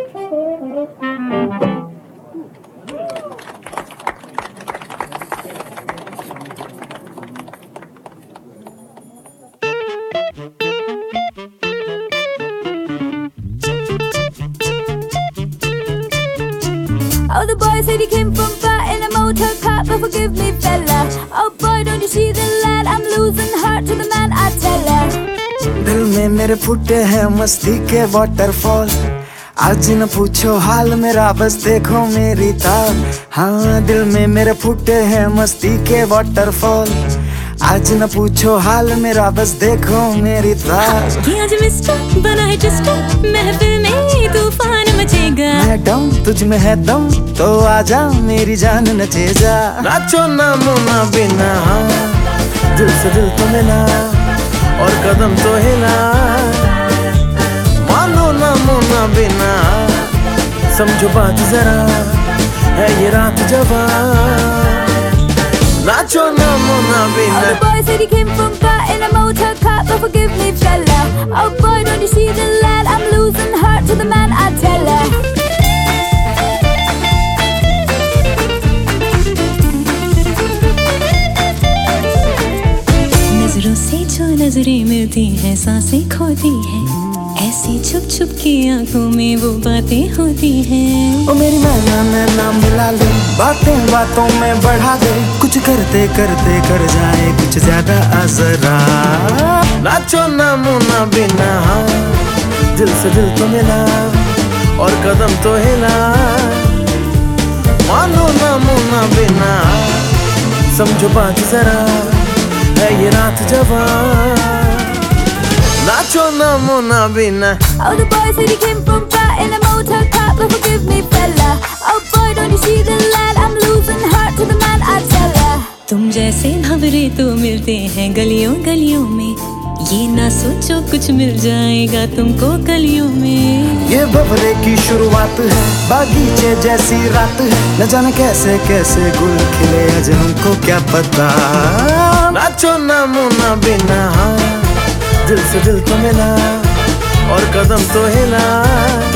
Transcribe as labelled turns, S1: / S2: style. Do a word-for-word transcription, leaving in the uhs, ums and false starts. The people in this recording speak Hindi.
S1: Oh, the boy said he came from far in a motor car, but forgive me, fella. Oh boy, don't you see the lad? I'm losing heart to the man, I tell her.
S2: दिल में मेरे फूटे हैं मस्ती के वाटरफॉल, आज न पूछो हाल मेरा, बस देखो मेरी ताल। हाँ, दिल में मेरे फूटे हैं मस्ती के वाटरफॉल, आज न पूछो हाल मेरा, बस देखो मेरी ताल।
S3: कि आज मिस्टर बना है ट्विस्टर, महफिल में तूफान मचेगा।
S2: मैडम तुझ में है दम, तो आजा मेरी जान नचे जा। नाचो ना मुना बिना, दिल से दिल तो मिला और कदम तो हिला। मानो ना मुना बिना, समझो बात जरा, है ये रात जवान। नाचो ना मुना बिना।
S1: Oh, the boy said he came from far in a motor car, but forgive me, fella. Oh boy, don't you see the lad? I'm losing heart to the man, I tell her.
S3: नजरों से जो नजरें मिलती हैं, सांसें खोती हैं, ऐसी छुप छुप की आंखों में वो बातें होती हैं।
S2: ओ मेरी मैना नैना मिला ले, बातें बातों में बढ़ा दे, कुछ करते करते कर जाए कुछ ज्यादा आजरा। नाचो ना मुना बिना, दिल से दिल तो मिला और कदम तो हिला। मानो ना मुना बिना, समझो बात जरा, है ये रात जवान। नाचो ना मुना बिना।
S1: Oh, the boy said he came from far in a motor car, but forgive me, fella. Oh boy, don't you see the lad? I'm losing heart to the man, I tell her.
S3: तुम जैसे भंवरे तो मिलते हैं गलियों गलियों में, ये ना सोचो कुछ मिल जाएगा तुमको गलियों में।
S2: ये भंवरे की शुरुआत है, बागीचे जैसी रात है, न जाने कैसे कैसे गुल खिले आज हमको क्या पता। नाचो ना मुना बिना, दिल से दिल तो मिला और कदम तो हिला।